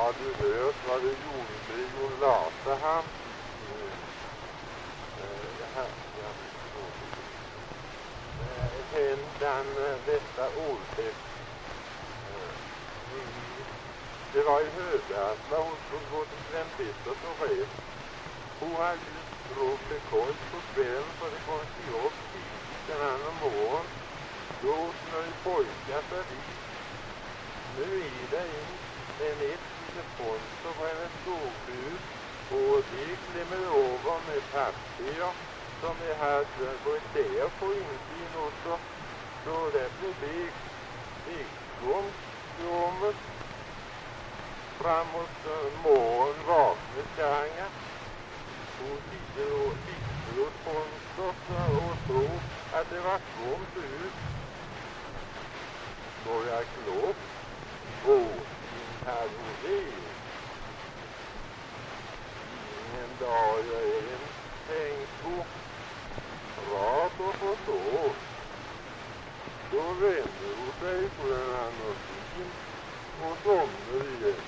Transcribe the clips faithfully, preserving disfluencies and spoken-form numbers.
Har du hört vad du gjorde i Olasahamn? Händan detta året. Det var i Hödasla. Hon skulle gå till Sven Peters och red. Hon hade ju språket kort på kvällen för det kom till jobb tidigt en annan morgon. Då snöj pojkar för dit. Nu är det in en ett lite fönster på hennes såghus och de klämmer över med papper som jag hade gått där på insyn också. Så det blev big, bigströmmet framåt morgon vaknade Tjanga. Hon sitter och sitter åt fönstret och tror att det var tomt ut. Då jag klopp och in hade hon det. Ingen dag jag än tänkt på prat och förstå. Då vänder hon sig på den andra sidan och somnar igen.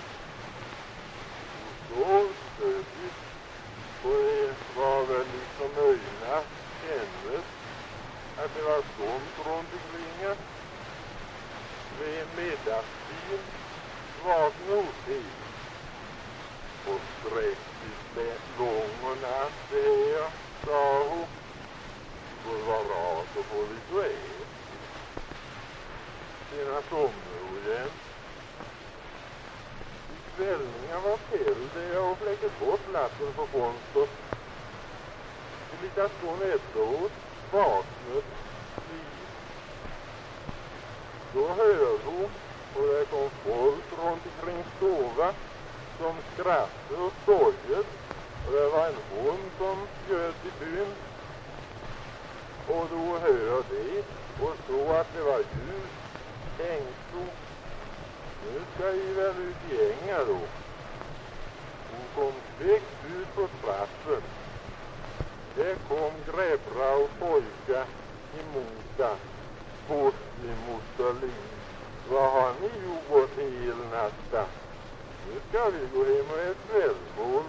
Hon står stödigt och det var väl liksom öjna hennes att det var tomt runt omkring henne. Vid middagstid vaknade hon till och sträckte lång och natt det här, sa hon. Det var rart att få lite ät. Sedan somnade hon igen. I kvällningen var tällde jag och fläckade bort latten på fönstret. En liten stund efteråt vaknade vi. Då hörde hon och det kom folk runt omkring stova som skrattade och skojade. Och det var en hund som göt i byn. Och då hörde de och såg att det var ljus. Tänkte hon, nu ska vi väl ut i änga då. Hon kom kvickt ut på trappen. Det kom gräbra och pojkar emot där. Bort emot liv. Vad har ni gjort hel natta? Nu ska vi gå hem och ett kvällsmål.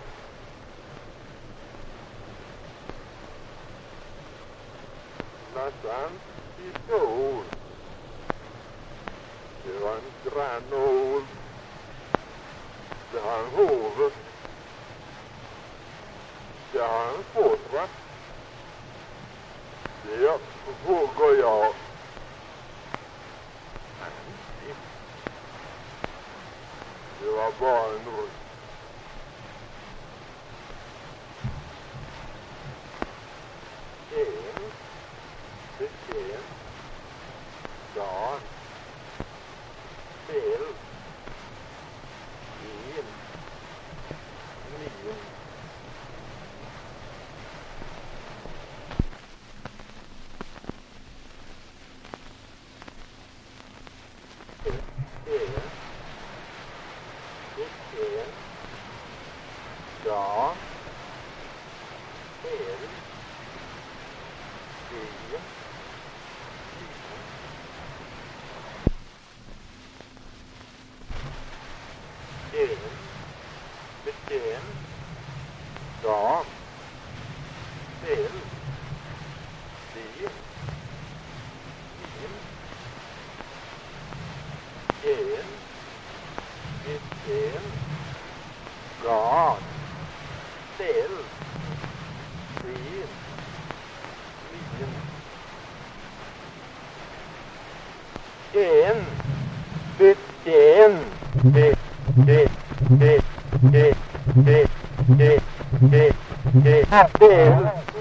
Nästan sista år. Det var en grannål. Det har en hovet. Det har en fått, va? Det vågar jag. Det var bara en röst. En, bestämt, dag, fel, en, nio. Ja, fel, tio, tio, en, bestäm, ja, fel, tio, en, en, bestäm, ja, fel, tio, nio, en, bestäm, det, det, det, det, det, det, det, det, det,